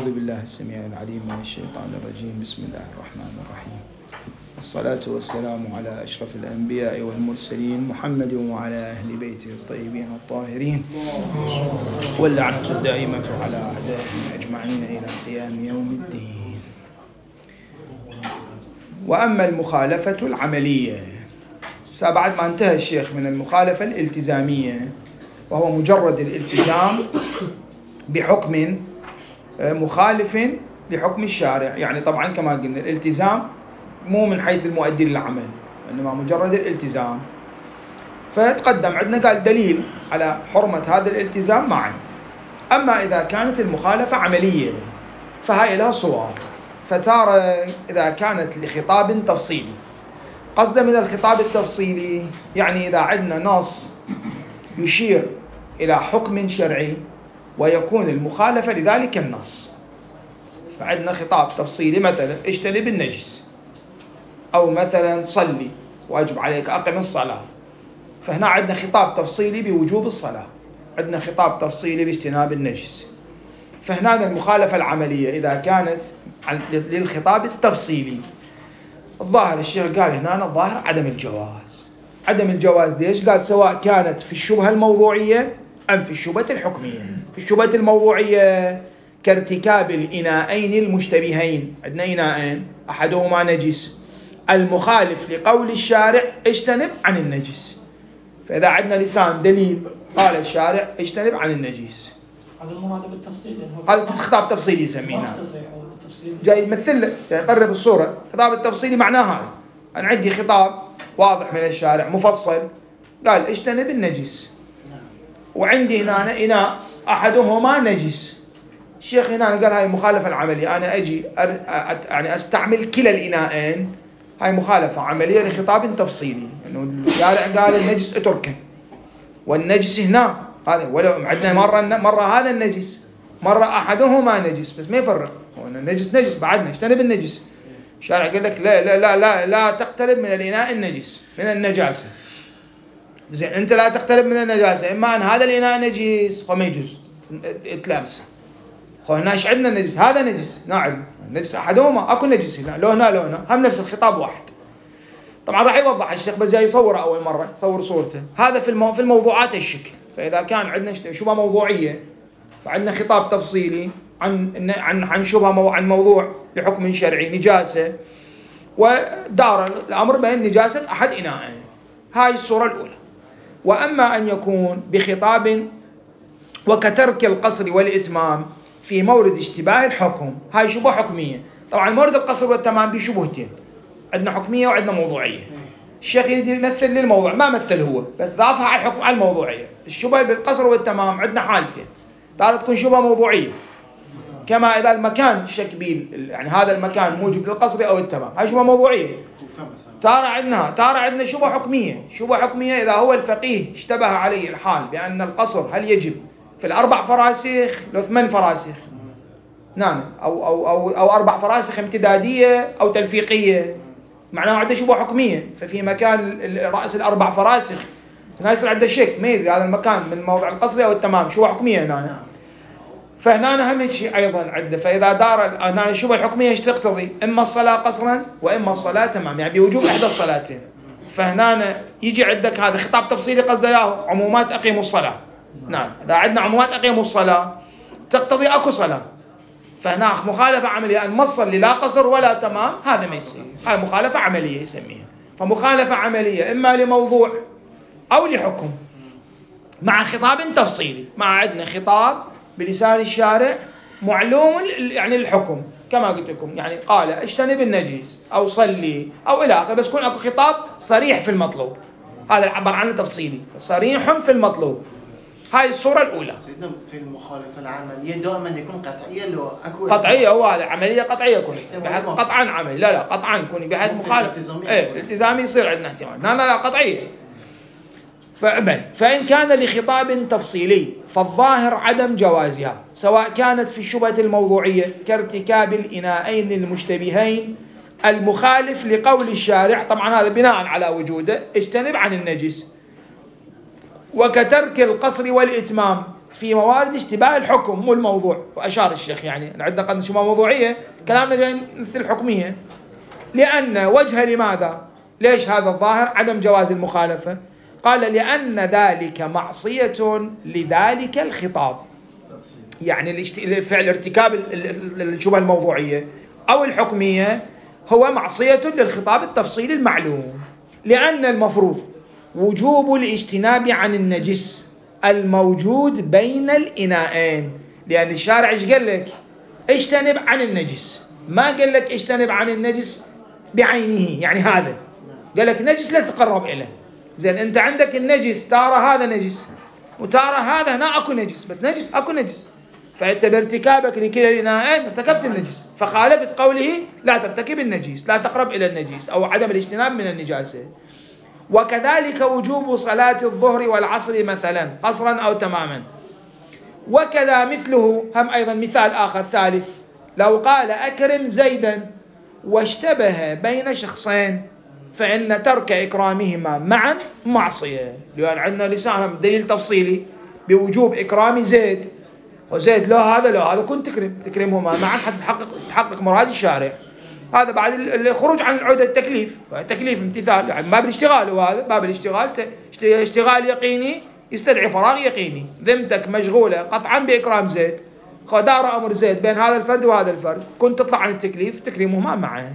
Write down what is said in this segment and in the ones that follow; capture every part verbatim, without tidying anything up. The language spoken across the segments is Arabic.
أعوذ بالله السميع العليم من الشيطان الرجيم. بسم الله الرحمن الرحيم. الصلاة والسلام على أشرف الأنبياء والمرسلين محمد وعلى أهل بيته الطيبين الطاهرين، واللعنة الدائمة على أعدائهم أجمعين إلى قيام يوم الدين. وأما المخالفة العملية، بعد ما انتهى الشيخ من المخالفة الالتزامية وهو مجرد الالتزام بحكم مخالف لحكم الشارع، يعني طبعا كما قلنا الالتزام مو من حيث المؤدي للعمل، إنما مجرد الالتزام. فتقدم عندنا قال دليل على حرمة هذا الالتزام معا. أما إذا كانت المخالفة عملية فهي لها صور. فتارة إذا كانت لخطاب تفصيلي، قصد من الخطاب التفصيلي يعني إذا عندنا نص يشير إلى حكم شرعي ويكون المخالفة لذلك النص. فعندنا خطاب تفصيلي مثلا اجتنب النجس، أو مثلا صلي واجب عليك أقم الصلاة، فهنا عندنا خطاب تفصيلي بوجوب الصلاة، عندنا خطاب تفصيلي باجتناب النجس. فهنا المخالفة العملية إذا كانت للخطاب التفصيلي، الظاهر الشيخ قال هنا الظاهر عدم الجواز. عدم الجواز ليش؟ قال سواء كانت في الشبهة الموضوعية أم في الشبهة الحكمية. في الشبهة الموضوعية كارتكاب الإناءين المشتبهين، عندنا إناءين أحدهما نجس، المخالف لقول الشارع اجتنب عن النجس. فإذا عندنا لسان دليل قال الشارع اجتنب عن النجس، هذا المراد بالتفصيل، هذا خطاب تفصيلي يسميناه. جاي يمثل يقرب الصورة. خطاب التفصيلي معناه هذا، أنا عندي خطاب واضح من الشارع مفصل قال اجتنب النجس، وعندي هنا إناء أحدهما نجس. الشيخ هنا قال هاي مخالفة العملية، أنا أجي يعني أستعمل كلا الإناءين، هاي مخالفة عملية لخطاب تفصيلي، إنه الشارع قال النجس اتركه والنجس هنا هذا، ولو عندنا مرة مرة هذا النجس مرة أحدهما نجس، بس ما يفرق، هو النجس نجس بعدنا اجتنب النجس. الشارع قال لك لا لا لا لا لا تقترب من الإناء النجس من النجاسة. زين أنت لا تقترب من النجاسة، إما أن هذا الإناء نجس فما يجوز تلامسه. هنا ايش عندنا النجس؟ هذا نجس، نعم النجس أحدهما، أكو نجس هنا لو هنا لو هنا هم نفس الخطاب واحد. طبعا راح يوضح الشيخ بس جاي يصوره أول مرة، يصور صورته. هذا في المو... في الموضوعات الشكل. فإذا كان عندنا شبهة موضوعية فعندنا خطاب تفصيلي عن عن عن شبهة مو... عن موضوع لحكم شرعي نجاسة، ودار الأمر بين نجاسة أحد إناءين، هاي الصورة الأولى. وأما أن يكون بخطاب وكترك القصر والإتمام في مورد اشتباه الحكم، هاي شبهة حكمية. طبعا مورد القصر والتمام بشبهتين، عندنا حكمية وعندنا موضوعية. الشيخ يمثل للموضوع ما مثل هو، بس ضافها على الحكم على الموضوعية. الشبهة بالقصر والتمام عندنا حالتين، تارة تكون شبهة موضوعية كما إذا المكان شكبيل، يعني هذا المكان موجب للقصر أو التمام، هاي شبهة موضوعية. تارة عندنا تارة عندنا شبهة حكمية. شبهة حكمية إذا هو الفقيه اشتبه عليه الحال بأن القصر هل يجب في الأربع فراسخ لو ثمان فراسخ، نعم أو أو أو أو أربع فراسخ امتدادية أو تلفيقية، معناه عنده شبهة حكمية. ففي مكان رأس الأربع فراسخ هنا يصير عنده شك، ما يدري هذا المكان من موضع القصر أو التمام، شبهة حكمية هنا. فهنا أهم شيء أيضا عنده. فإذا دار هنا الشبهة الحكمية ايش تقتضي؟ إما الصلاة قصرا وإما الصلاة تمام، يعني بوجوب إحدى الصلاتين. فهنا يجي عندك هذا خطاب تفصيلي قصده ياه عمومات أقيموا الصلاة. نعم إذا عندنا عمومات أقيموا الصلاة تقتضي أكو صلاة، فهنا مخالفة عملية أن ما تصلي لا قصر ولا تمام، هذا ما يصير، هاي مخالفة عملية يسميها. فمخالفة عملية إما لموضوع أو لحكم مع خطاب تفصيلي. مع عندنا خطاب بلسان الشارع معلوم يعني الحكم كما قلت لكم، يعني قال اجتنب النجس أو صلي أو إلى آخره، بس يكون أكو خطاب صريح في المطلوب، هذا عبر عنه تفصيلي صريح في المطلوب. هاي الصورة الأولى. سيدنا في المخالفة العملية دائما يكون قطعية، لو أكو قطعية هو هذا عملية قطعية يكون بحيث قطعا عملي، لا لا قطعا يكون بحيث مخالف إيه التزامي يصير عندنا احتمال، لا لا لا قطعية. فأبن فإن كان لخطاب تفصيلي فالظاهر عدم جوازها، سواء كانت في الشبهة الموضوعية كارتكاب الإناءين المشتبهين المخالف لقول الشارع، طبعا هذا بناء على وجوده اجتنب عن النجس، وكترك القصر والإتمام في موارد اشتباه الحكم مو الموضوع. وأشار الشيخ يعني عندنا قد شبهة موضوعية، كلامنا جاي مثل الحكمية. لأن وجه لماذا؟ ليش هذا الظاهر عدم جواز المخالفة؟ قال لأن ذلك معصية لذلك الخطاب، يعني الفعل ارتكاب الشبهة الموضوعية أو الحكمية هو معصية للخطاب التفصيلي المعلوم. لأن المفروض وجوب الاجتناب عن النجس الموجود بين الإناءين، لأن الشارع ايش قال لك؟ اجتنب عن النجس، ما قال لك اجتنب عن النجس بعينه، يعني هذا قال لك نجس لا تقرب إليه. زين أنت عندك النجس ترى هذا نجس وترى هذا هنا أكو نجس، بس نجس أكو نجس، فأنت بارتكابك لكلا الإناءين ارتكبت النجس، فخالفت قوله لا ترتكب النجس، لا تقرب إلى النجس أو عدم الاجتناب من النجاسة. وكذلك وجوب صلاة الظهر والعصر مثلا قصرا أو تماما. وكذا مثله هم أيضا مثال آخر ثالث، لو قال أكرم زيدا واشتبه بين شخصين فإن ترك إكرامهما معا معصية، لأن عندنا لسان دليل تفصيلي بوجوب إكرام زيد، وزيد لا هذا لا هذا كنت تكرم تكرمهما معا حتى تحقق تحقق مراد الشارع. هذا بعد الخروج عن العودة التكليف، التكليف امتثال يعني باب الاشتغال، وهذا باب الاشتغال اشتغال يقيني يستدعي فراغ يقيني. ذمتك مشغولة قطعا بإكرام زيد، دار أمر زيد بين هذا الفرد وهذا الفرد، كنت تطلع عن التكليف تكرمهما معا.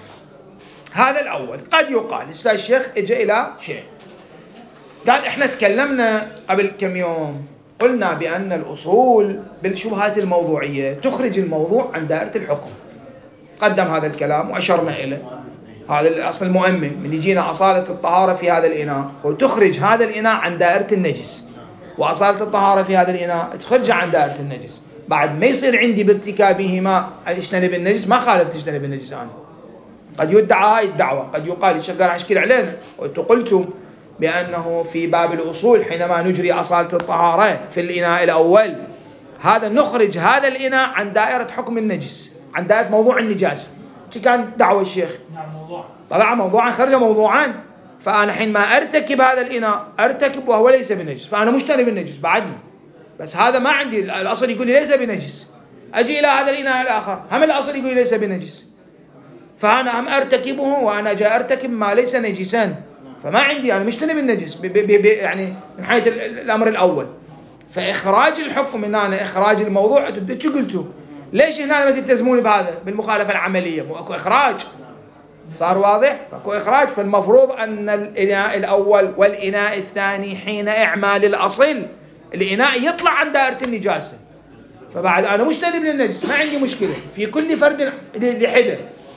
هذا الأول. قد يقال الأستاذ الشيخ اجى إلى شيء، قال إحنا تكلمنا قبل كم يوم قلنا بأن الأصول بالشبهات الموضوعية تخرج الموضوع عن دائرة الحكم، قدم هذا الكلام وأشرنا إليه. هذا الأصل المؤمن من يجينا أصالة الطهارة في هذا الإناء وتخرج هذا الإناء عن دائرة النجس، وأصالة الطهارة في هذا الإناء تخرج عن دائرة النجس. بعد ما يصير عندي بارتكابهما اجتنب النجس، ما خالفت اجتنب النجس أنا. قد يدعى هاي الدعوة، قد يقال الشيخ قال أشكل علينا وأنتم قلتم بأنه في باب الأصول حينما نجري أصالة الطهارة في الإناء الأول هذا نخرج هذا الإناء عن دائرة حكم النجس، عن دائرة موضوع النجاسة. شو كان دعوة الشيخ؟ طلع موضوعا خرج موضوعان، فأنا حينما أرتكب هذا الإناء أرتكب وهو ليس بنجس، فأنا مجتنب النجس بعدني، بس هذا ما عندي الأصل يقول لي ليس بنجس، أجي إلى هذا الإناء الآخر هم الأصل يقول لي ليس بنجس، فأنا هم أرتكبه وأنا جاء أرتكب ما ليس نجسا، فما عندي أنا مجتنب النجس بي بي بي يعني من حيث الأمر الأول. فإخراج الحكم من هنا إخراج الموضوع شو قلتوا؟ ليش هنا ما تلتزمون بهذا بالمخالفة العملية؟ مو أكو إخراج، صار واضح؟ أكو إخراج. فالمفروض أن الإناء الأول والإناء الثاني حين إعمال الأصل الإناء يطلع عن دائرة النجاسة، فبعد أنا مجتنب للنجس ما عندي مشكلة في كل فرد لحدة.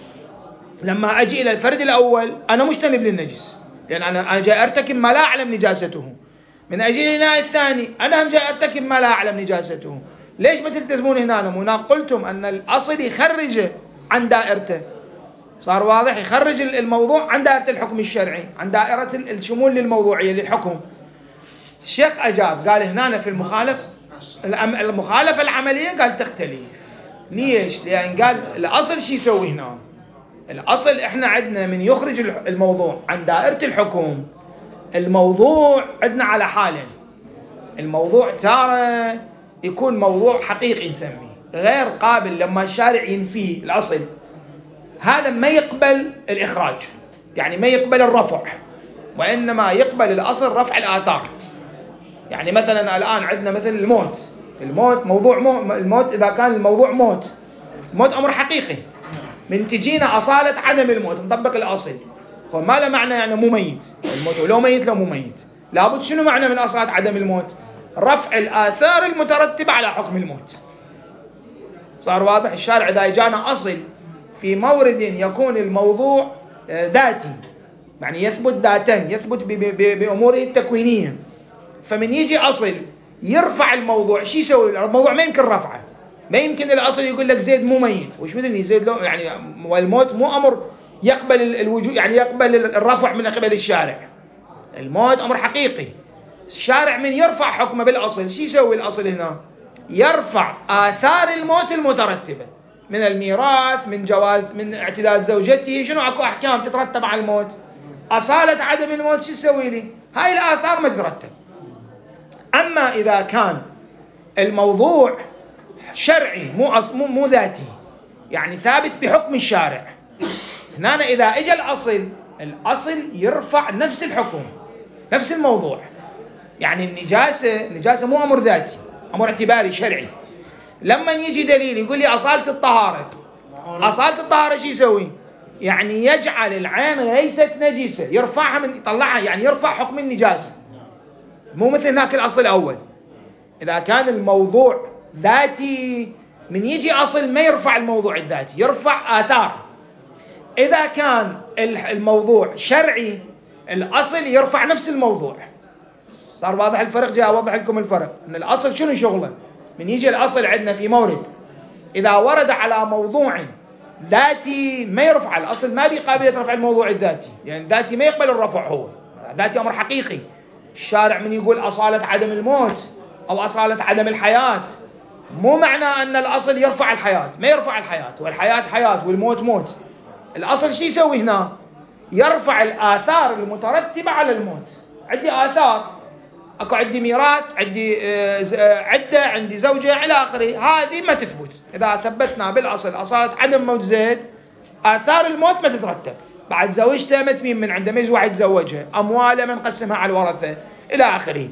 لما أجي إلى الفرد الأول أنا مجتنب للنجس لأن أنا أنا جاي أرتكب ما لا أعلم نجاسته، من أجل الإناء الثاني أنا هم جاي أرتكب ما لا أعلم نجاسته. ليش ما تلتزمون هنا؟ هنا قلتم أن الأصل يخرج عن دائرته، صار واضح؟ يخرج الموضوع عن دائرة الحكم الشرعي، عن دائرة الشمول للموضوعية للحكم. الشيخ أجاب قال هنا في المخالف المخالفة العملية قال تختلف. ليش؟ لأن قال الأصل شي يسوي هنا؟ الأصل إحنا عندنا من يخرج الموضوع عن دائرة الحكم، الموضوع عندنا على حالين. الموضوع تارة يكون موضوع حقيقي نسميه غير قابل لما الشارع ينفيه الأصل، هذا ما يقبل الإخراج، يعني ما يقبل الرفع، وإنما يقبل الأصل رفع الآثار. يعني مثلا الآن عندنا مثل الموت، الموت موضوع مو الموت إذا كان الموضوع موت، الموت أمر حقيقي، من تجينا أصالة عدم الموت نطبق الأصل، فما له معنى يعني مو ميت الموت، ولو ميت لو مو ميت لابد شنو معنى من أصالة عدم الموت؟ رفع الآثار المترتبة على حكم الموت. صار واضح؟ الشارع إذا جانا أصل في مورد يكون الموضوع ذاتي، يعني يثبت ذاتا، يثبت بأموره التكوينية، فمن يجي أصل يرفع الموضوع شو يسوي؟ الموضوع ما يمكن رفعه، ما يمكن الأصل يقول لك زيد مو ميت، وش مثل زيد لو يعني والموت مو أمر يقبل الوجود، يعني يقبل الرفع من قبل الشارع، الموت أمر حقيقي. الشارع من يرفع حكمه بالأصل شو يسوي الأصل هنا؟ يرفع آثار الموت المترتبة من الميراث، من جواز، من اعتداد زوجته، شنو أكو أحكام تترتب على الموت. أصالة عدم الموت شو يسوي لي؟ هاي الآثار ما تترتب. أما إذا كان الموضوع شرعي مو أص... مو مو ذاتي، يعني ثابت بحكم الشارع. هنا إذا إجا الأصل، الأصل يرفع نفس الحكم، نفس الموضوع. يعني النجاسة النجاسة مو أمر ذاتي، أمر اعتباري شرعي. لما يجي دليل يقول لي أصالة الطهارة، أصالة الطهارة شو يسوي؟ يعني يجعل العين ليست نجسة، يرفعها من يطلعها، يعني يرفع حكم النجاسة. مو مثل هناك الأصل الأول. إذا كان الموضوع ذاتي، من يجي أصل ما يرفع الموضوع الذاتي، يرفع آثار. إذا كان الموضوع شرعي، الأصل يرفع نفس الموضوع. صار واضح الفرق؟ جاء أوضح لكم الفرق. إن الأصل شنو شغله؟ من يجي الأصل عندنا في مورد، إذا ورد على موضوع ذاتي ما يرفع الأصل، ما بقابلية رفع الموضوع الذاتي، لأن يعني الذاتي ما يقبل الرفع، هو ذاتي أمر حقيقي. الشارع من يقول أصالة عدم الموت أو أصالة عدم الحياة، مو معنى أن الأصل يرفع الحياة، ما يرفع الحياة، والحياة حياة والموت موت. الأصل شو يسوي هنا؟ يرفع الآثار المترتبة على الموت. عندي آثار، أكو عندي ميراث، عندي عدة، عندي زوجة إلى آخره، هذه ما تثبت. إذا ثبتنا بالأصل أصالة عدم موت زيد، آثار الموت ما تترتب. بعد زوجته مثمين من عنده، ميز واحد زوجها، أمواله من قسمها على الورثة إلى آخره.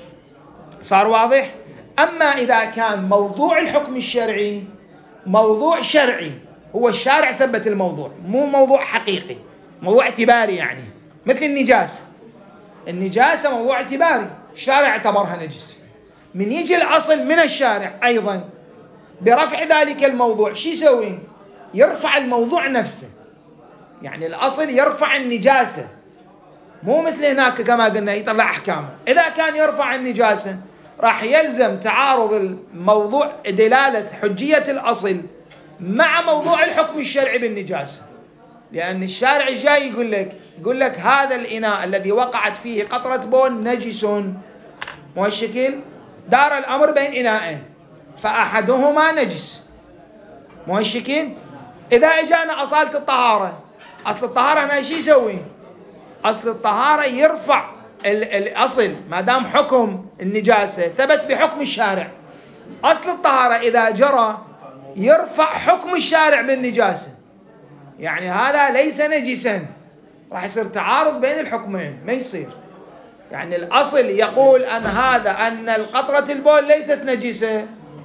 صار واضح؟ أما إذا كان موضوع الحكم الشرعي موضوع شرعي، هو الشارع ثبت الموضوع، مو موضوع حقيقي، موضوع اعتباري. يعني مثل النجاسة، النجاسة موضوع اعتباري، الشارع اعتبرها نجس. من يجي الأصل من الشارع أيضا برفع ذلك الموضوع، شو يسوي؟ يرفع الموضوع نفسه. يعني الأصل يرفع النجاسة، مو مثل هناك كما قلنا يطلع أحكامه. إذا كان يرفع النجاسة راح يلزم تعارض الموضوع، دلالة حجية الأصل مع موضوع الحكم الشرعي بالنجاسة. لأن الشارع جاي يقول لك يقول لك هذا الإناء الذي وقعت فيه قطرة بول نجس، مو الشكل؟ دار الأمر بين إناءين فأحدهما نجس، مو الشكل؟ إذا إجانا أصالة الطهارة، أصل الطهارة هنا شو يسوي؟ أصل الطهارة يرفع الأصل، ما دام حكم النجاسة ثبت بحكم الشارع. أصل الطهارة إذا جرى يرفع حكم الشارع بالنجاسة، يعني هذا ليس نجسا، راح يصير تعارض بين الحكمين، ما يصير. يعني الأصل يقول أن هذا أن القطرة البول ليست نجسة،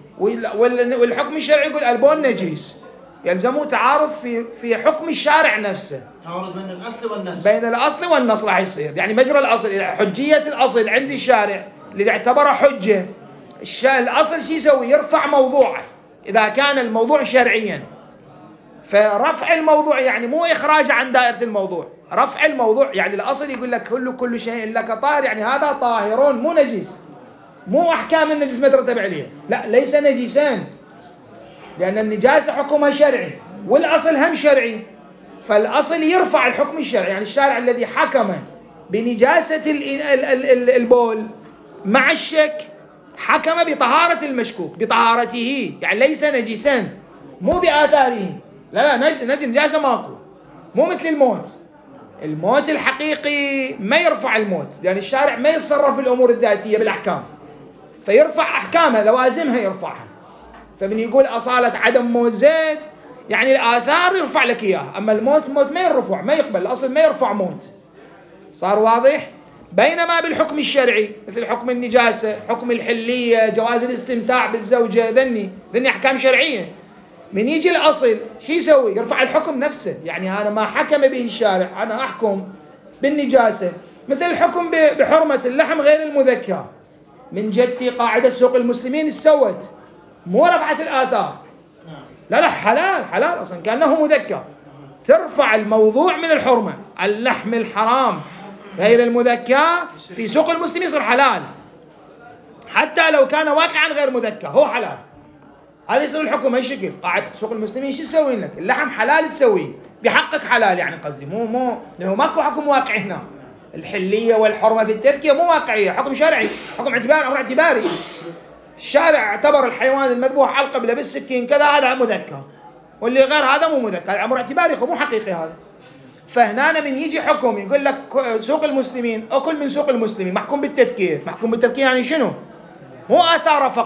والحكم الشرعي يقول البول نجس، يلزمه تعارض في في حكم الشارع نفسه، تعارض بين الأصل والنص، بين الأصل والنص راح يصير. يعني مجرى الأصل، حجية الأصل عند الشارع اللي اعتبره حجة، الأصل شو يسوي؟ يرفع موضوعه إذا كان الموضوع شرعيا. فرفع الموضوع يعني مو إخراج عن دائرة الموضوع، رفع الموضوع. يعني الأصل يقول لك كل كل شيء لك طاهر، يعني هذا طاهرون مو نجس، مو أحكام النجس ما ترتب عليه، لا ليس نجسان، لأن النجاسة حكمها شرعي والأصل هم شرعي. فالأصل يرفع الحكم الشرعي، يعني الشارع الذي حكم بنجاسة البول مع الشك حكم بطهارة المشكوك، بطهارته، يعني ليس نجسان، مو بآثاره. لا لا نجس، نجس نجاسة ماكو، مو مثل الموت. الموت الحقيقي ما يرفع الموت، لأن يعني الشارع ما يتصرف بالأمور الذاتية بالأحكام، فيرفع أحكامها لوازمها يرفعها. فمن يقول أصالة عدم موت زيد، يعني الآثار يرفع لك إياها، أما الموت الموت ما يرفع، ما يقبل الأصل ما يرفع موت. صار واضح؟ بينما بالحكم الشرعي مثل حكم النجاسة، حكم الحلية، جواز الاستمتاع بالزوجة، ذني ذني أحكام شرعية. من يجي الأصل شو يسوي؟ يرفع الحكم نفسه. يعني أنا ما حكم به الشارع، أنا أحكم بالنجاسة. مثل الحكم بحرمة اللحم غير المذكى، من جدتي قاعدة سوق المسلمين السوت، مو رفعت الآثار، لا لا حلال حلال أصلا كأنه مذكى. ترفع الموضوع من الحرمة، اللحم الحرام غير المذكى في سوق المسلمين يصير حلال، حتى لو كان واقعا غير مذكى هو حلال. هذا يصير الحكم هالشكل. قاعد سوق المسلمين شو تسوي لك؟ اللحم حلال تسويه بحقك حلال، يعني قصدي مو مو لأنه ماكو حكم واقعي هنا. الحلية والحرمة في التذكية مو واقعية، حكم شرعي، حكم اعتباري، أمر اعتباري. الشارع اعتبر الحيوان المذبوح على القبلة بالسكين كذا هذا مذكى، واللي غير هذا مو مذكى، هذا أمر اعتباري مو حقيقي هذا. فهنا من يجي حكم يقول لك سوق المسلمين، أكل من سوق المسلمين محكوم بالتذكية. محكوم بالتذكية يعني شنو؟ مو آثاره فقط،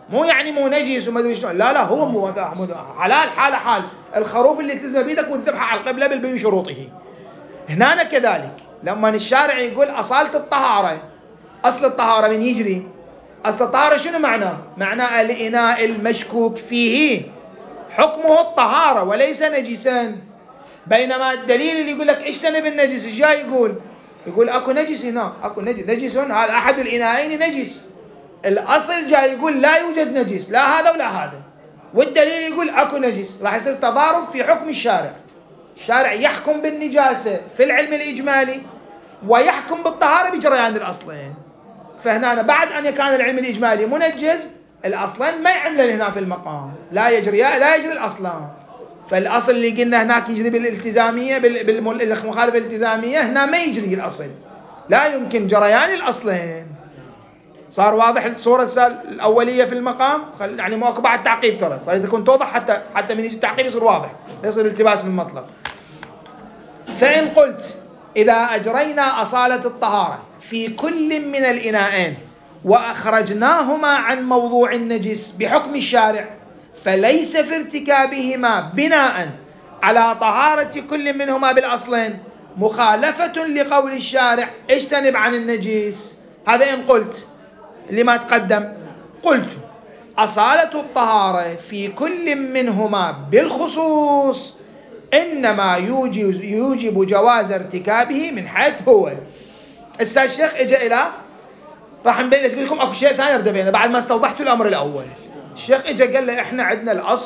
مو يعني مو نجس وما ادري شلون، لا لا هو مو حلال حال حال الخروف اللي تلزمه بيدك وتذبحه على القبلة بالبين شروطه. هنا كذلك لما الشارع يقول أصالة الطهارة، أصل الطهارة من يجري؟ أصل الطهارة شنو معناه؟ معناه الإناء المشكوك فيه حكمه الطهارة وليس نجسا. بينما الدليل اللي يقول لك اجتنب النجس ايش جاي يقول؟ يقول اكو نجس هنا، اكو نجس، نجس هذا احد الاناءين نجس. الاصل جاي يقول لا يوجد نجس، لا هذا ولا هذا، والدليل يقول اكو نجس. راح يصير تضارب في حكم الشارع. الشارع يحكم بالنجاسة في العلم الإجمالي ويحكم بالطهارة بجريان الأصلين. فهنا بعد أن كان العلم الإجمالي منجز، الأصلين ما يعمل هنا في المقام، لا يجري لا يجري الأصلان. فالأصل اللي قلنا هناك يجري بالالتزامية بالمخالفة الالتزامية، هنا ما يجري الأصل، لا يمكن جريان الأصلين. صار واضح الصورة الأولية في المقام؟ يعني مو بعد تعقيب ترى، فإذا كنت توضح حتى حتى من يجي التعقيب يصير واضح، لا يصير التباس من مطلب. فإن قلت إذا أجرينا أصالة الطهارة في كل من الإناءين وأخرجناهما عن موضوع النجس بحكم الشارع، فليس في ارتكابهما بناء على طهارة كل منهما بالأصلين مخالفة لقول الشارع اجتنب عن النجس. هذا إن قلت لما تقدم. قلت أصالة الطهارة في كل منهما بالخصوص إنما يوجب, يوجب جواز ارتكابه من حيث هو. السيد الشيخ إجا إلى راح نبين لكم أكو شيء ثاني رد بينه بعد ما استوضحت الأمر الأول. الشيخ إجا قال له إحنا عندنا الأصل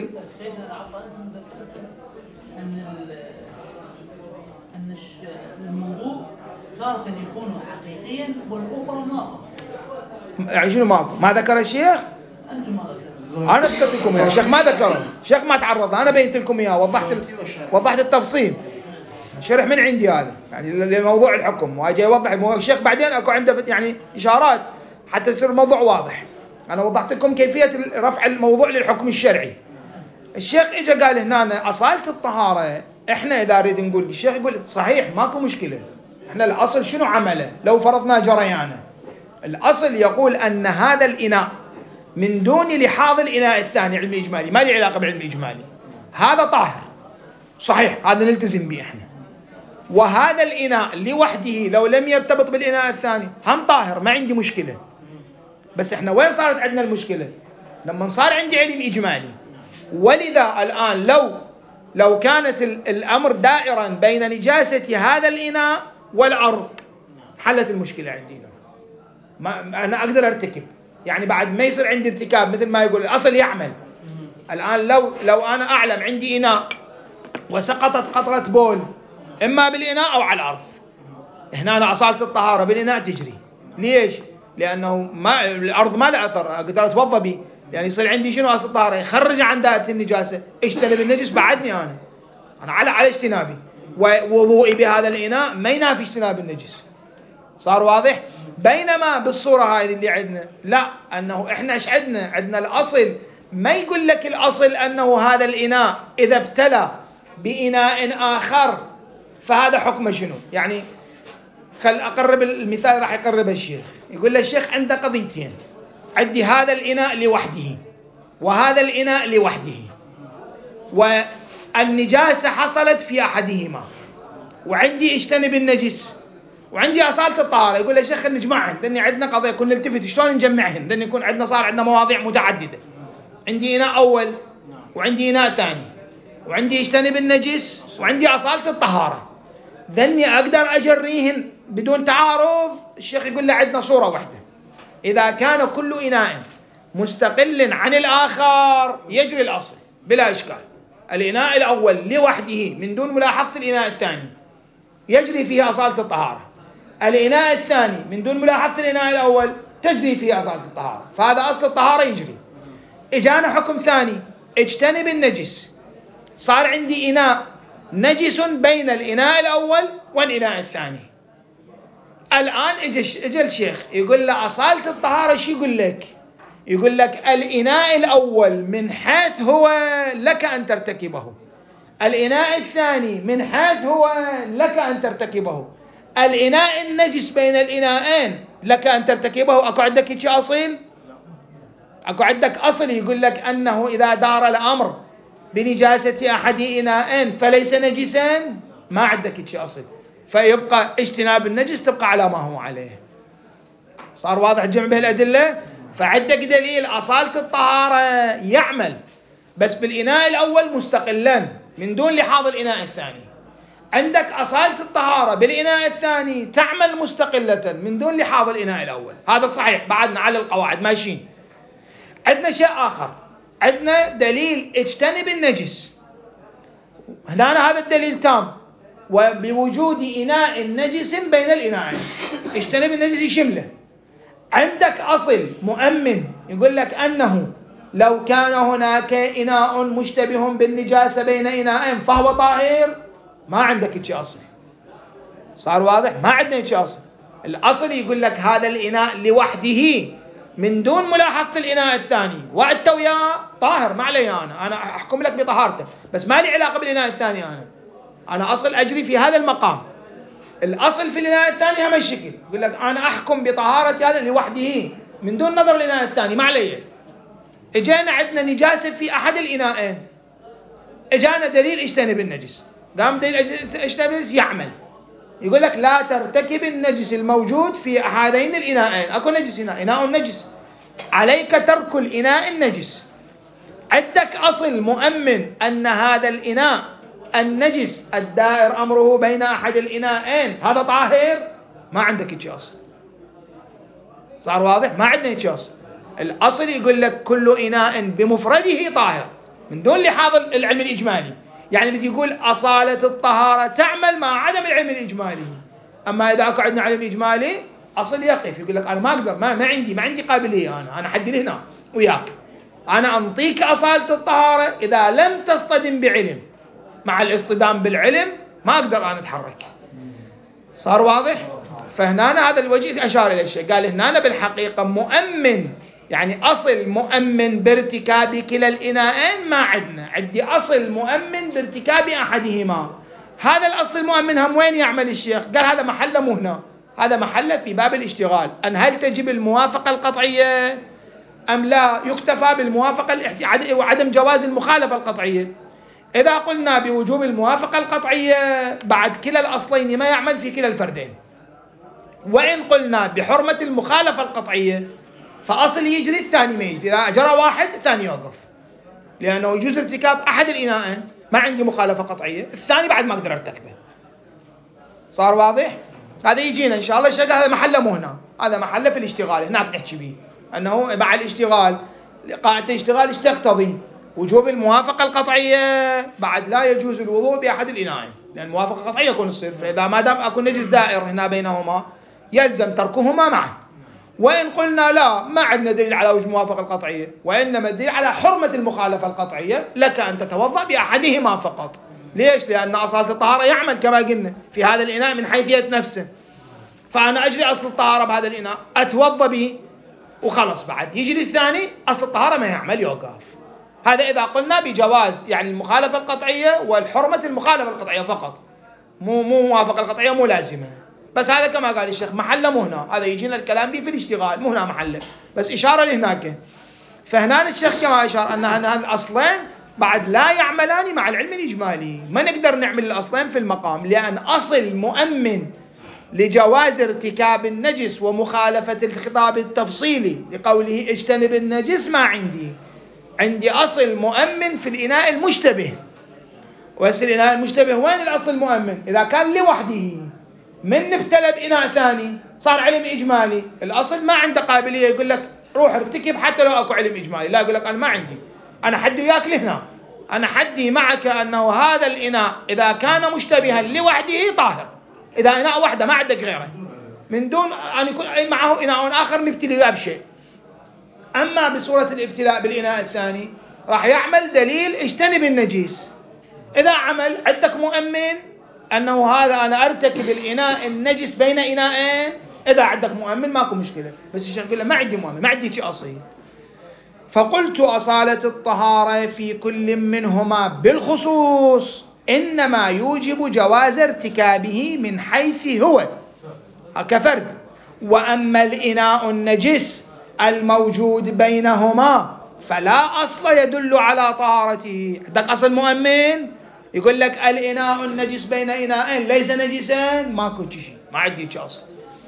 أن أن الموضوع تارة يكون حقيقيا والأخرى ناقض. يعني شنو ماكو؟ ما ذكر الشيخ؟ أنتم ما ذكرتم. أنا ذكرت لكم إياه، الشيخ ما ذكره، الشيخ ما تعرض، أنا بينت لكم إياه، وضحت وضحت التفصيل، شرح من عندي هذا يعني لموضوع الحكم، واجي يوضح الشيخ بعدين أكو عنده يعني إشارات حتى يصير الموضوع واضح. أنا وضحت لكم كيفية رفع الموضوع للحكم الشرعي. الشيخ إجا قال هنا أصالة الطهارة، إحنا إذا نريد نقول، الشيخ يقول صحيح ماكو مشكلة، إحنا الأصل شنو عمله لو فرضنا جريانه؟ الأصل يقول أن هذا الإناء من دون لحاظ الإناء الثاني علم إجمالي، ما له علاقة بالعلم الإجمالي، هذا طاهر صحيح، هذا نلتزم به إحنا. وهذا الإناء لوحده لو لم يرتبط بالإناء الثاني هم طاهر، ما عندي مشكلة. بس إحنا وين صارت عندنا المشكلة؟ لما صار عندي علم إجمالي. ولذا الآن لو لو كانت الأمر دائرا بين نجاسة هذا الإناء والأرض حلت المشكلة عندنا، ما أنا أقدر أرتكب، يعني بعد ما يصير عندي ارتكاب مثل ما يقول الأصل يعمل. الآن لو لو أنا أعلم عندي إناء وسقطت قطرة بول إما بالإناء أو على الأرض، هنا أنا أصالة الطهارة بالإناء تجري. ليش؟ لأنه ما الأرض ما لها أثر، أقدر أتوضأ به، يعني يصير عندي شنو أصل الطهارة؟ يخرج عن دائرة النجاسة، اجتنب النجس بعدني أنا أنا على على اجتنابي، ووضوئي بهذا الإناء ما ينافي اجتناب النجس. صار واضح؟ بينما بالصورة هذه اللي عندنا لا، أنه إحنا إيش عندنا؟ عندنا الأصل ما يقول لك الأصل أنه هذا الإناء إذا ابتلى بإناء آخر فهذا حكمه شنو؟ يعني خل أقرب المثال راح يقرب الشيخ. يقول له الشيخ عنده قضيتين، عندي هذا الإناء لوحده وهذا الإناء لوحده، والنجاسة حصلت في أحدهما، وعندي اجتنب النجس، وعندي أصالة الطهارة. يقول له الشيخ خلينا نجمعهن، لأن عندنا قضية كنا نلتفت شلون نجمعهن، لأن يكون عندنا صار عندنا مواضيع متعددة، عندي إناء أول وعندي إناء ثاني، وعندي اجتنب النجس وعندي أصالة الطهارة، ذني أقدر أجريهن بدون تعارض. الشيخ يقول له عندنا صورة واحدة، إذا كان كل إناء مستقل عن الآخر يجري الأصل بلا إشكال. الإناء الأول لوحده من دون ملاحظة الإناء الثاني يجري فيه أصالة الطهارة، الإناء الثاني من دون ملاحظة الإناء الأول تجري فيه أصالة الطهارة، فهذا أصل الطهارة يجري. إجانا حكم ثاني، اجتنب النجس، صار عندي إناء نجس بين الإناء الأول والإناء الثاني. الآن إجا الشيخ يقول له أصالة الطهارة شو يقول لك؟ يقول لك الإناء الأول من حيث هو لك أن ترتكبه، الإناء الثاني من حيث هو لك أن ترتكبه، الإناء النجس بين الإناءين لك أن ترتكبه. أكو عندك شيء أصيل؟ أكو عندك أصل يقول لك أنه إذا دار الأمر بنجاسة أحد إناءين فليس نجسا، ما عندك شيء أصل، فيبقى اجتناب النجس تبقى على ما هو عليه. صار واضح الجمع بين الأدلة؟ فعندك دليل أصالة الطهارة يعمل بس بالإناء الأول مستقلا من دون لحاظ الإناء الثاني. عندك أصالة الطهارة بالإناء الثاني تعمل مستقلة من دون لحاظ الإناء الأول. هذا صحيح، بعدنا على القواعد ماشيين. عندنا شيء آخر، عندنا دليل اجتنب النجس. هنا هذا الدليل تام، وبوجود إناء نجس بين الإناءين. اجتنب النجس يشمله. عندك أصل مؤمن يقول لك أنه لو كان هناك إناء مشتبه بالنجاسة بين إناءين فهو طاهر، ما عندك شيء أصل. صار واضح؟ ما عندنا شيء أصل. الأصل يقول لك هذا الإناء لوحده من دون ملاحظة الإناء الثاني، وأنت وياه طاهر، ما علي أنا أنا أحكم لك بطهارته، بس ما لي علاقة بالإناء الثاني. أنا أنا أصل أجري في هذا المقام. الأصل في الإناء الثاني هم الشكل، يقول لك أنا أحكم بطهارة هذا لوحده من دون نظر الإناء الثاني، ما علي. إجانا عندنا نجاسة في أحد الإناءين، إجانا دليل اجتنب النجس، قام دليل اجتنب النجس يعمل، يقول لك لا ترتكب النجس الموجود في هذين الإناءين. أكو نجس هنا، إناء نجس، عليك ترك الإناء النجس. عندك أصل مؤمن أن هذا الإناء النجس الدائر أمره بين أحد الإناءين هذا طاهر، ما عندك شيء أصل. صار واضح؟ ما عندنا شيء أصل. الأصل يقول لك كل إناء بمفرده طاهر من دون لحاظ العلم الإجمالي. يعني بدي يقول أصالة الطهارة تعمل مع عدم العلم الإجمالي. أما إذا أكو عندنا علم إجمالي أصل يقف، يقول لك أنا ما أقدر، ما, ما عندي ما عندي قابلية، أنا أنا حدي هنا وياك، أنا أنطيك أصالة الطهارة إذا لم تصطدم بعلم، مع الاصطدام بالعلم ما أقدر أنا أتحرك. صار واضح؟ فهنا هذا الوجه أشار إلى الشيء، قال هنا بالحقيقة مؤمن، يعني أصل مؤمن بارتكاب كلا الإناءين ما عندنا. عندي أصل مؤمن بارتكاب أحدهما. هذا الأصل المؤمن هم وين يعمل الشيخ؟ قال هذا محله مو هنا، هذا محله في باب الاشتغال، أن هل تجب الموافقة القطعية أم لا، يكتفى بالموافقة الاحتياطية وعدم جواز المخالفة القطعية. إذا قلنا بوجوب الموافقة القطعية بعد كلا الأصلين ما يعمل في كلا الفردين، وإن قلنا بحرمة المخالفة القطعية فأصل يجري الثاني ما يجري، إذا جرى واحد الثاني يوقف، لأنه يجوز ارتكاب أحد الإناءين ما عندي مخالفة قطعية، الثاني بعد ما أقدر ارتكبه. صار واضح؟ هذا يجينا إن شاء الله الشيء، هذا محله مو هنا، هذا محله في الاشتغال، هناك نحكي به أنه مع الاشتغال قاعدة الاشتغال ايش تقتضي؟ وجوب الموافقة القطعية، بعد لا يجوز الوضوء بأحد الإناءين، لأن الموافقة القطعية يكون تصير، فإذا ما دام أكون نجس دائر هنا بينهما يلزم تركهما معا. وإن قلنا لا، ما عندنا دليل على وجوب الموافقة القطعية، وإنما الدليل على حرمة المخالفة القطعية، لك أن تتوضأ بأحدهما فقط. ليش؟ لأن أصالة الطهارة يعمل كما قلنا في هذا الإناء من حيثية نفسه، فأنا أجري أصل الطهارة بهذا الإناء أتوضأ به وخلص، بعد يجري الثاني أصل الطهارة ما يعمل يوقف. هذا إذا قلنا بجواز يعني المخالفة القطعية والحرمة المخالفة القطعية فقط، مو مو موافقة القطعية مو لازمة. بس هذا كما قال الشيخ محله مو هنا، هذا يجينا الكلام به في الاشتغال، مو هنا محله، بس إشارة لهناك. فهنا الشيخ كما إشار أن هنا الأصلين بعد لا يعملان مع العلم الإجمالي، ما نقدر نعمل الأصلين في المقام، لأن أصل مؤمن لجواز ارتكاب النجس ومخالفة الخطاب التفصيلي لقوله اجتنب النجس ما عندي. عندي أصل مؤمن في الإناء المشتبه، وأصل الإناء المشتبه وين الأصل المؤمن؟ إذا كان لوحده من ابتلى بإناء ثاني صار علم إجمالي، الأصل ما عنده قابلية يقول لك روح ارتكب حتى لو أكو علم إجمالي، لا يقول لك أنا ما عندي، أنا حدي وياك لهنا، أنا حدي معك أنه هذا الإناء إذا كان مشتبها لوحده طاهر، إذا إناء واحدة ما عندك غيره، من دون أن يكون معه إناء آخر مبتلي بشيء. أما بصورة الابتلاء بالإناء الثاني راح يعمل دليل اجتنب النجيس. إذا عمل عندك مؤمن أنه هذا أنا أرتكب الإناء النجس بين إناءين، إذا عندك مؤمن ماكو مشكلة، بس الشيخ يقول ما عندي مؤمن، ما عندي شيء أصيل. فقلت أصالة الطهارة في كل منهما بالخصوص إنما يوجب جواز ارتكابه من حيث هو كفرد، وأما الإناء النجس الموجود بينهما فلا أصل يدل على طهارته. عندك أصل مؤمن يقول لك الإناء النجس بين إناءين ليس نجسان، ماكو شيء، ما عندي شيء أصل،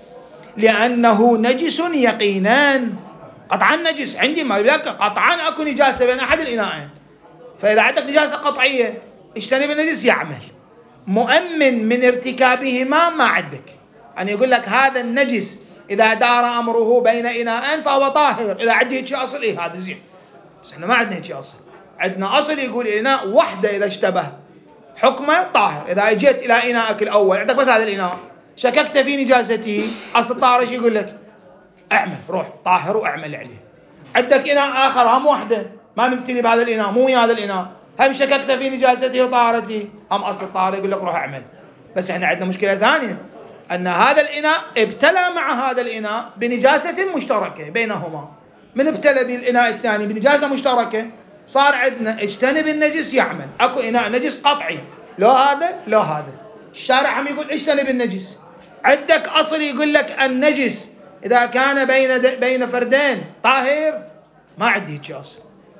لأنه نجس يقينا، قطعا نجس عندي، ما لك قطعا أكو نجاسة بين أحد الإناءين. فإذا عندك نجاسة قطعية اجتنب النجس يعمل، مؤمن من ارتكابهما ما عندك. أن يقول لك هذا النجس إذا دار أمره بين إناءين فهو طاهر، إذا عندي شيء أصل إيه هذا زين، بس إحنا ما عندنا شيء أصل. عندنا أصل يقول إناء وحده إذا اشتبه حكمه طاهر. إذا جيت إلى إناءك الأول عندك بس هذا الإناء، شككت في نجاسته، أصل الطاهر ايش يقول لك؟ اعمل، روح طاهر واعمل عليه. عندك إناء آخر هم وحده ما ممتلي بهذا الإناء، مو هذا الإناء، هم شككت في نجاسته وطهارته، هم أصل الطاهر يقول لك روح اعمل. بس إحنا عندنا مشكلة ثانية، أن هذا الإناء ابتلى مع هذا الإناء بنجاسة مشتركة بينهما. من ابتلى بالإناء الثاني بنجاسة مشتركة، صار عندنا اجتنب النجس يعمل. أكو إناء نجس قطعي، لو هذا لو هذا، الشارع عم يقول اجتنب النجس. عندك أصل يقول لك النجس إذا كان بين بين فردين طاهر، ما عندي شيء أصل.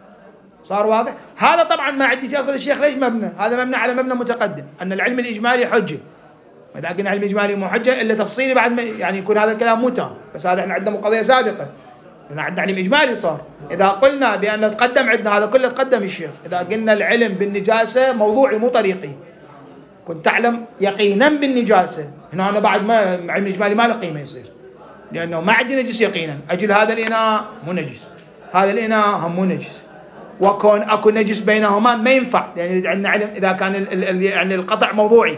صار واضح؟ هذا طبعا ما عندي شيء أصل. الشيخ ليش مبنى؟ هذا مبنى على مبنى متقدم، أن العلم الإجمالي حجة. وإذا قلنا علم إجمالي مو حجة إلا تفصيلي بعد ما يعني يكون هذا الكلام مو تام. بس هذا احنا عندنا قضية سابقة، احنا عندنا علم إجمالي صار. إذا قلنا بأن تقدم عندنا هذا كله تقدم الشيخ. إذا قلنا العلم بالنجاسة موضوعي مو طريقي، كنت تعلم يقينا بالنجاسة، هنا أنا بعد ما علم إجمالي ما له قيمة يصير، لأنه ما عندي نجس يقينا. أجل هذا الإناء مو نجس، هذا الإناء هم مو نجس، وكون أكو نجس بينهما ما ينفع، لأن يعني عندنا علم إذا كان ال ال يعني القطع موضوعي،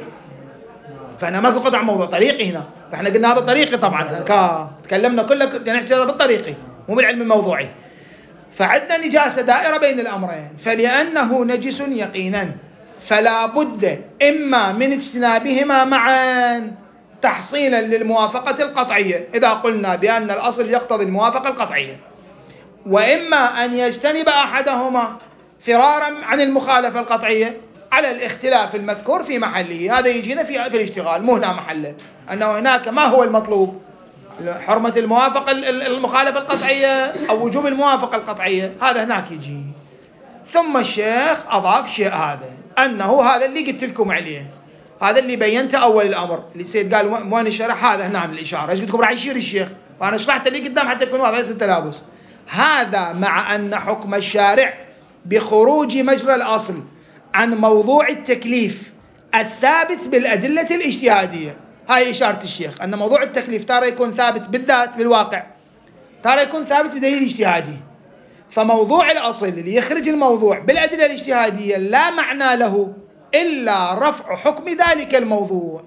فأنا ماكو قطع موضوع طريقي هنا. فإحنا قلنا هذا طريقي طبعا، تكلمنا كله نحكي هذا بالطريقي مو بالعلم الموضوعي. فعندنا نجاسة دائرة بين الأمرين، فلأنه نجس يقينا فلا بد إما من اجتنابهما معا تحصيلا للموافقة القطعية، إذا قلنا بأن الأصل يقتضي الموافقة القطعية، وإما أن يجتنب أحدهما فرارا عن المخالفة القطعية على الاختلاف المذكور في محله. هذا يجينا في في الاشتغال، مو هنا محله، أنه هناك ما هو المطلوب، حرمة الموافقة المخالفة القطعية أو وجوب الموافقة القطعية، هذا هناك يجي. ثم الشيخ أضاف شيء، هذا أنه هذا اللي قلت لكم عليه، هذا اللي بينته أول الأمر، اللي سيد قال وين الشرح، هذا هنا الإشارة، ايش بدكم راح يشير الشيخ، فأنا شرحت اللي قدام حتى يكون واضح ليس التلابس. هذا مع أن حكم الشارع بخروج مجرى الأصل عن موضوع التكليف الثابت بالأدلة الاجتهادية. هاي إشارة الشيخ، أن موضوع التكليف ترى يكون ثابت بالذات بالواقع، ترى يكون ثابت بدليل اجتهادي. فموضوع الأصل اللي يخرج الموضوع بالأدلة الاجتهادية لا معنى له إلا رفع حكم ذلك الموضوع.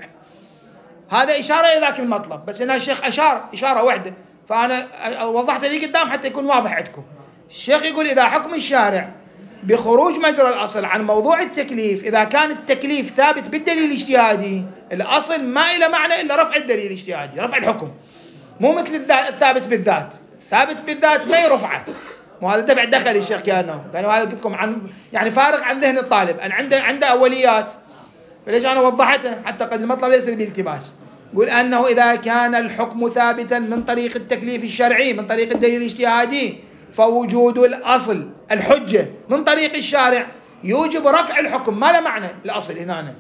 هذا إشارة إلى ذاك المطلب، بس هنا الشيخ أشار إشارة واحدة، فأنا وضحت لي قدام حتى يكون واضح عندكم. الشيخ يقول إذا حكم الشارع بخروج مجرى الأصل عن موضوع التكليف، إذا كان التكليف ثابت بالدليل الاجتهادي، الأصل ما إلى معنى إلا رفع الدليل الاجتهادي، رفع الحكم، مو مثل الثابت بالذات. ثابت بالذات ما يرفعه، وهذا دفع دخل الشيخ كأنه كانوا هذا قلت لكم عن يعني فارغ عن ذهن الطالب، أن عنده عنده أوليات. فليش أنا وضحته حتى قد المطلب ليس بالالتباس. يقول أنه إذا كان الحكم ثابتا من طريق التكليف الشرعي من طريق الدليل الاجتهادي، فوجود الأصل الحجة من طريق الشارع يوجب رفع الحكم، ما له معنى الأصل هنا،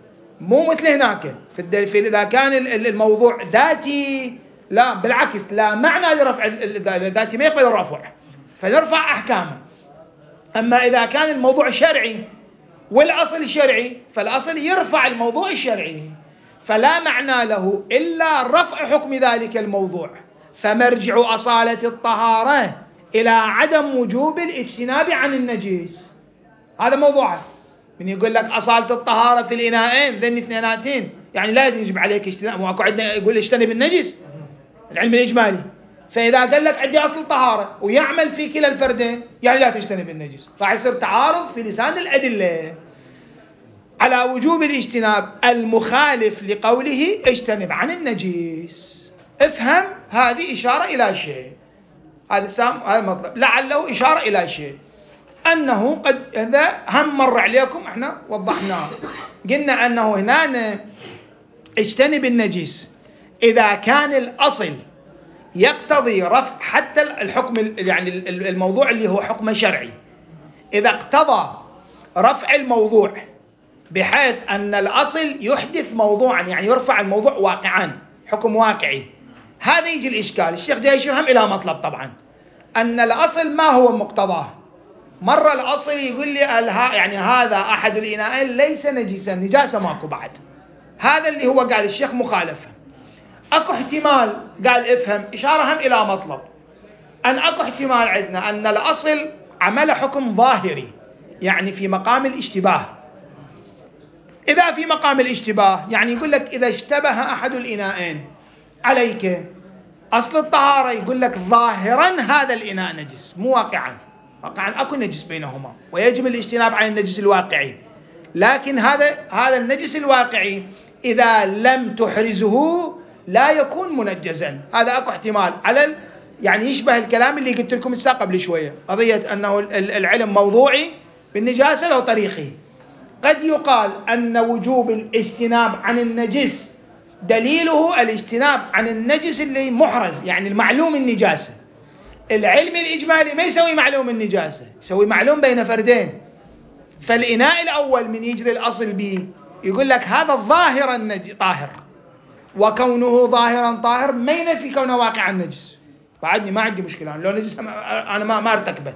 مو مثل هناك في الدليل. إذا كان الموضوع ذاتي لا، بالعكس لا معنى لرفع الذاتي، ما يقبل الرفع، فنرفع أحكامه. أما إذا كان الموضوع شرعي والأصل شرعي، فالأصل يرفع الموضوع الشرعي، فلا معنى له إلا رفع حكم ذلك الموضوع. فمرجع أصالة الطهارة إلى عدم وجوب الاجتناب عن النجس. هذا موضوعه. من يقول لك أصالة الطهارة في الإناءين ذن اثنيناتين، يعني لا يجب عليك اجتناب، واكو عندنا يقول اجتنب النجس العلم الإجمالي. فإذا قال لك عندي أصل طهارة ويعمل في كلا الفردين، يعني لا تجتنب النجس، راح يصير تعارض في لسان الأدلة على وجوب الاجتناب المخالف لقوله اجتنب عن النجس. افهم هذه إشارة إلى شيء، هذا السام هذا المطلب لعله إشارة إلى شيء، أنه قد هذا هم مر عليكم احنا وضحناه. قلنا أنه هنا اجتنب النجس إذا كان الأصل يقتضي رفع حتى الحكم، يعني الموضوع اللي هو حكم شرعي، إذا اقتضى رفع الموضوع بحيث أن الأصل يحدث موضوعا، يعني يرفع الموضوع واقعا، حكم واقعي، هذا يجي الإشكال. الشيخ جاي يشيرهم إلى مطلب طبعا أن الأصل ما هو مقتضاه. مرة الأصل يقول لي يعني هذا أحد الإناءين ليس نجسا، نجاسة ماكو بعد، هذا اللي هو قال الشيخ مخالفة. أكو احتمال، قال افهم إشارهم إلى مطلب، أن أكو احتمال عندنا أن الأصل عمل حكم ظاهري، يعني في مقام الاشتباه. إذا في مقام الاشتباه يعني يقول لك إذا اشتبه أحد الإناءين عليك، أصل الطهارة يقول لك ظاهرا هذا الإناء نجس، مو واقعا، واقعا أكو نجس بينهما ويجب الاجتناب عن النجس الواقعي، لكن هذا هذا النجس الواقعي إذا لم تحرزه لا يكون منجزا. هذا أكو احتمال على يعني يشبه الكلام اللي قلت لكم الساعة قبل شوية، قضية أنه العلم موضوعي بالنجاسة لو طريقي. قد يقال أن وجوب الاجتناب عن النجس دليله الاجتناب عن النجس اللي محرز، يعني المعلوم النجاسة. العلم الإجمالي ما يسوي معلوم النجاسة، يسوي معلوم بين فردين. فالإناء الأول من يجري الأصل به يقول لك هذا الظاهر النج... طاهر، وكونه ظاهرا طاهر ما ينفي كونه واقعا نجس. بعدني ما عندي مشكلة لو نجس أنا ما ما ارتكبه.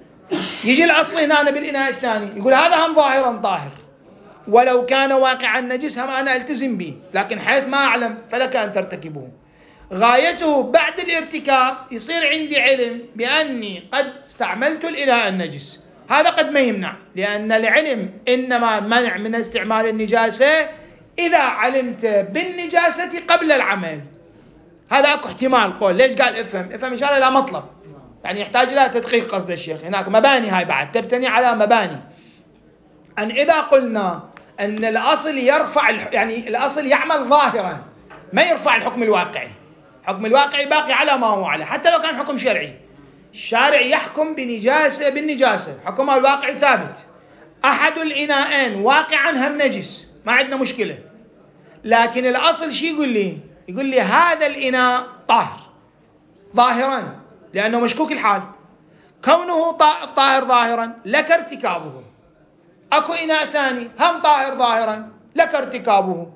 يجي الأصل هنا أنا بالإناء الثاني يقول هذا هم ظاهرا طاهر، ولو كان واقعا نجس هم أنا ألتزم به، لكن حيث ما أعلم فلك أن ترتكبه. غايته بعد الارتكاب يصير عندي علم بأني قد استعملت الإناء النجس، هذا قد ما يمنع، لأن العلم إنما منع من استعمال النجاسة إذا علمت بالنجاسة قبل العمل. هذا أكو احتمال قول. ليش قال افهم؟ افهم إشارة إلى مطلب، يعني يحتاج إلى تدقيق. قصد الشيخ هناك مباني، هاي بعد تبتني على مباني. أن إذا قلنا أن الأصل يرفع، يعني الأصل يعمل ظاهرا ما يرفع الحكم الواقعي، حكم الواقعي باقي على ما هو عليه حتى لو كان حكم شرعي. الشارع يحكم بنجاسة بالنجاسة، حكمها الواقعي ثابت. أحد الإناءين واقعا هم نجس، ما عندنا مشكلة، لكن الأصل شي يقول لي؟ يقول لي هذا الإناء طاهر ظاهرا لأنه مشكوك الحال، كونه طاهر ظاهرا لك ارتكابه. أكو إناء ثاني هم طاهر ظاهرا لك ارتكابه.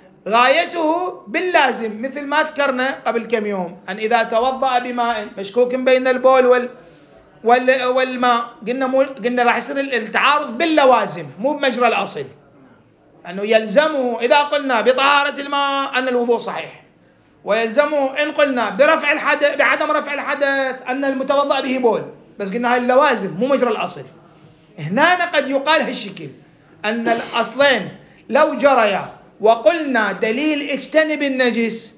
غايته باللازم مثل ما ذكرنا قبل كم يوم أن إذا توضأ بماء مشكوك بين البول وال وال والماء، قلنا مو قلنا راح يصير التعارض باللوازم مو بمجرى الأصل، أنه يلزمه إذا قلنا بطهارة الماء أن الوضوء صحيح، ويلزمه إن قلنا برفع الحدث بعدم رفع الحدث أن المتوضأ به بول، بس قلنا هاي اللوازم مو مجرى الأصل. هنا قد يقال هالشكل أن الأصلين لو جريا وقلنا دليل اجتنب النجس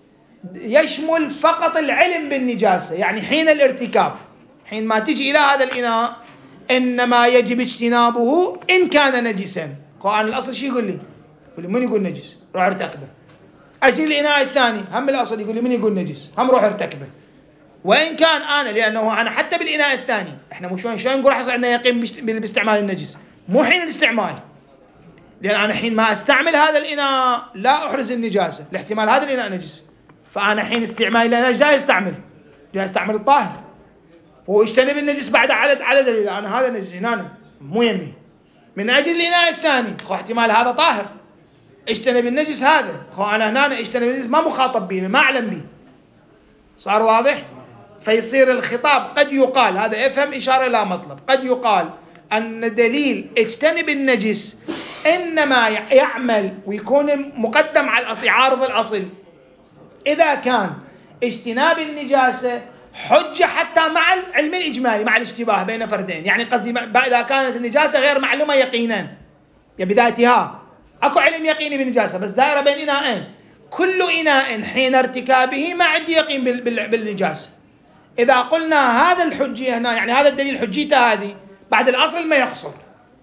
يشمل فقط العلم بالنجاسة، يعني حين الارتكاب، حين ما تجي إلى هذا الإناء إنما يجب اجتنابه إن كان نجسا. قرآن الأصل شو يقول لي؟ يقول لي من يقول نجس؟ روح ارتكبه. أجي الإناء الثاني هم الأصل يقول لي من يقول نجس؟ هم روح ارتكبه. وإن كان أنا لأنه أنا حتى بالإناء الثاني إحنا مو شلون شلون نقول راح يصير عندنا يقين باستعمال النجس؟ مو حين الاستعمال، لأن أنا حين ما أستعمل هذا الإناء لا أحرز النجاسة، الاحتمال هذا الإناء نجس، فأنا حين استعمال النجس لا يستعمل لا يستعمل الطاهر ويجتنب النجس بعد على على دليل أنا هذا نجس هنا مو يمي. من أجل الإناء الثاني خو احتمال هذا طاهر اجتنب النجس، هذا خو أنا هنا اجتنب النجس ما مخاطب به ما أعلم به. صار واضح؟ فيصير الخطاب قد يقال، هذا افهم إشارة لا مطلب، قد يقال أن دليل اجتنب النجس إنما يعمل ويكون مقدم على الأصل، عارض الأصل، إذا كان اجتناب النجاسة حجة حتى مع العلم الإجمالي مع الاشتباه بين فردين. يعني قصدي إذا كانت النجاسة غير معلومة يقينا يعني بذاتها، أكو علم يقيني بالنجاسة بس دائرة بين إناءين، كل إناء حين ارتكابه ما عندي يقين بالنجاسة. إذا قلنا هذا الحجية هنا يعني هذا الدليل حجيته هذه بعد الأصل ما يقصر.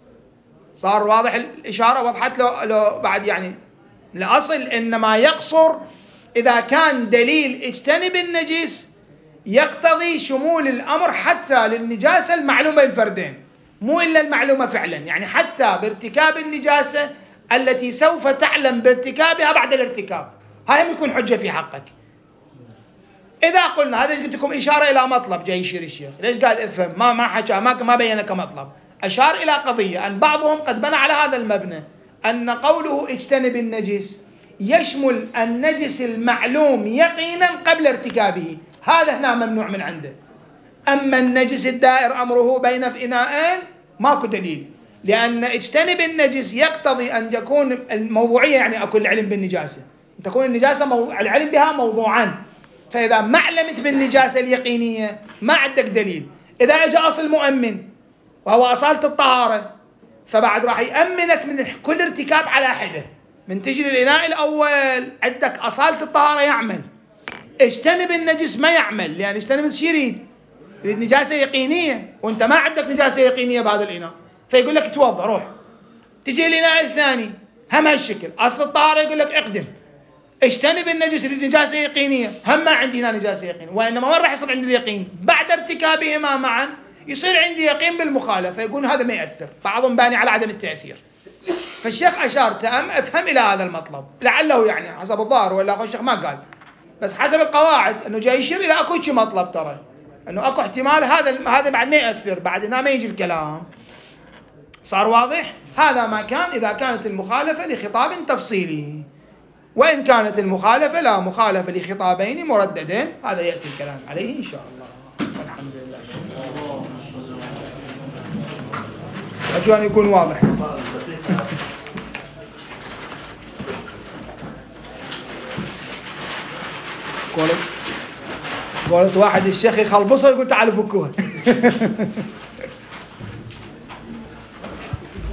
صار واضح الإشارة؟ وضحت له لو بعد يعني الأصل إنما يقصر إذا كان دليل اجتنب النجس يقتضي شمول الأمر حتى للنجاسة المعلومة الفردين، مو إلا المعلومة فعلا، يعني حتى بارتكاب النجاسة التي سوف تعلم بارتكابها بعد الارتكاب، هاي يكون حجة في حقك. إذا قلنا هذا قلت لكم إشارة إلى مطلب جاي يشير الشيخ، ليش قال افهم؟ ما ما حكى ما ما بين كمطلب، أشار إلى قضية أن بعضهم قد بنى على هذا المبنى أن قوله اجتنب النجس يشمل النجس المعلوم يقينا قبل ارتكابه، هذا هنا ممنوع من عنده. أما النجس الدائر أمره بين في إناءين ماكو دليل، لأن اجتنب النجس يقتضي أن يكون الموضوعية، يعني أكون العلم بالنجاسة، تكون النجاسة مو... العلم بها موضوعان، فإذا ما علمت بالنجاسة اليقينية ما عندك دليل. إذا اجى أصل مؤمن وهو أصالة الطهارة فبعد راح يأمنك من كل ارتكاب على حدة. من تجي للإناء الأول عندك أصالة الطهارة يعمل، اجتنب النجس ما يعمل، لأن اجتنب النجس يريد يريد نجاسة يقينية، وأنت ما عندك نجاسة يقينية بهذا الإناء، فيقول لك توضأ روح. تجي الإناء الثاني هم هالشكل، أصل الطهارة يقول لك اقدم، اجتنب النجس يريد نجاسة يقينية، هم ما عندي هنا نجاسة يقينية، وإنما وين راح يصير عندي اليقين؟ بعد ارتكابهما معا يصير عندي يقين بالمخالفة، فيقول هذا ما يأثر، بعضهم باني على عدم التأثير. فالشيخ أشار تأم أفهم إلى هذا المطلب، لعله يعني حسب الظاهر، ولا الشيخ ما قال، بس حسب القواعد أنه جاي يشير إلى أكو شي مطلب، ترى أنه أكو احتمال هذا هذا بعد ما يأثر، بعد هنا ما يجي الكلام. صار واضح؟ هذا ما كان إذا كانت المخالفة لخطاب تفصيلي، وإن كانت المخالفة لا مخالفة لخطابين مرددين، هذا يأتي الكلام عليه إن شاء الله. والحمد لله. أرجو أن يكون واضح. قلت قلت واحد الشيخ يخلبصه يقول تعالوا فكوها.